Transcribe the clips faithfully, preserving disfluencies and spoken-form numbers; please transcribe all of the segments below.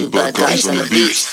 Two black guys on the beat.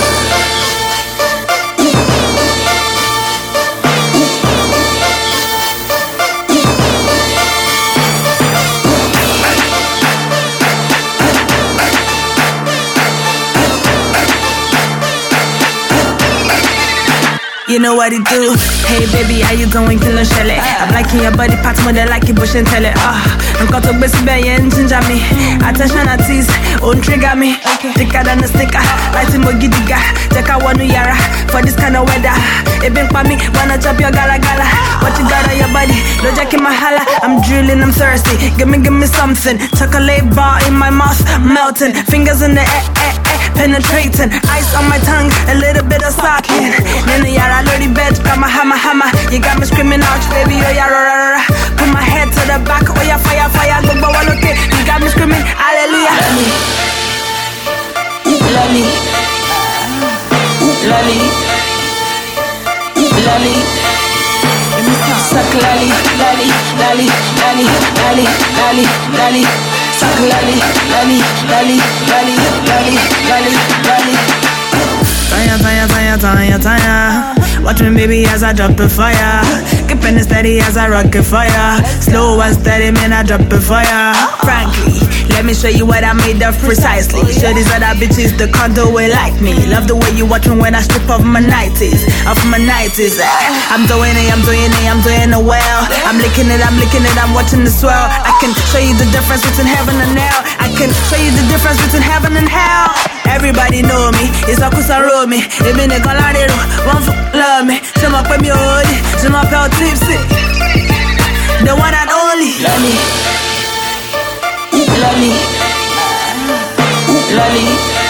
You know what it do? Hey baby, how you going? Kill and shell it. I'm liking your body parts more than like it, bush and tell it. Ah, I'm got to be and ginger me. Attention at tease, won't trigger me. Thicker than a sticker, lighting more giddiga. Check out one new yara for this kind of weather. It been for me, wanna chop your gala gala. What you got on your body? No jack in my holla. I'm drilling, I'm thirsty. Give me, give me something. Chocolate bar in my mouth, melting. Fingers in the air, air, air, penetrating. Ice on my tongue, a little bit of socket. Then the yara. Loady bed, got my hammer, hammer. You got me screaming out, baby, oh yeah, rah, rah, rah. Put my head to the back, oh yeah, fire, fire. Go, go, one, okay. You got me screaming, hallelujah. Lolly, lolly, lolly, lolly. Suck lolly, lolly, lolly, lolly, lolly, lolly, lolly. Suck lolly, lolly, lolly, lolly, lolly, lolly, lolly. Tanya, tanya, tanya, tanya, tanya. Watch me baby as I drop the fire. Keeping it steady as I rock the fire. Slow and steady, man, I drop the fire. Frankly, let me show you what I made of precisely. Show these other bitches the condo way like me. Love the way you watch me when I strip off my nighties. Off my nighties, eh. I'm doing it, I'm doing it, I'm doing it well. I'm licking it, I'm licking it, I'm watching the swell. I can show you the difference between heaven and hell. I can show you the difference between heaven and hell. Everybody know me, it's a kusaro me. Even the galadero, one for love me. Je m'appelle Miodi, je m'appelle Tipsy. The one and only. Lolly, lolly, lolly,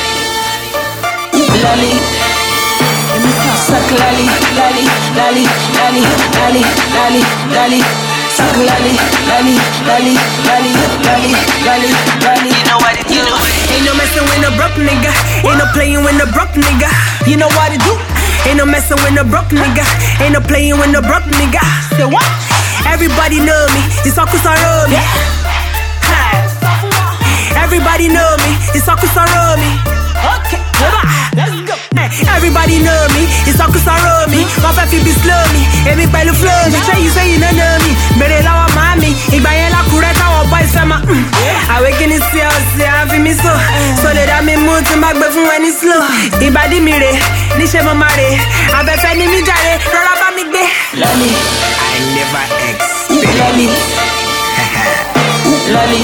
lolly. Suck lolly, lolly, lolly, lolly, lolly, lolly, lolly. Suck lolly, lolly, lolly, lolly, lolly, lolly, lolly. You know what it do? Ain't no messing with no broke nigga. Ain't no playing with no broke nigga. You know what it do? Ain't no messing with no broke nigga. Ain't no playing with no broke nigga. Say what? Everybody know me. It's Okusaro me. Everybody know me. It's Okusaro me. Okay, let's go. Everybody know me. It's Okusaro me. One five be slow me. Emi pẹ̀lú flow me. Say you say you don't know me. Bere lawa mami. Igba yen la kureta wa boys fema. Awakening see us say I'm fi me so. So let that me move to mag be fun when it's slow. Ibadi mi re, ni se mo mare. Abẹ́fẹ́ ni mi jare, rọra bá mi gbé. Lolly, I never expect. Lolly, lolly,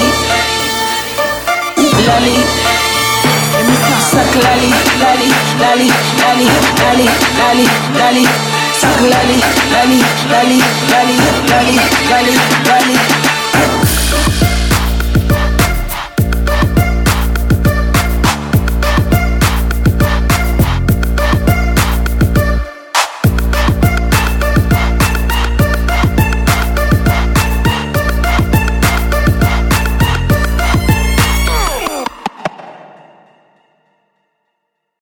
lolly. Suck lolly, lolly, lolly, lolly, lolly, lolly, lolly. Suck lolly, lolly, lolly, lolly, lolly, lolly, lolly.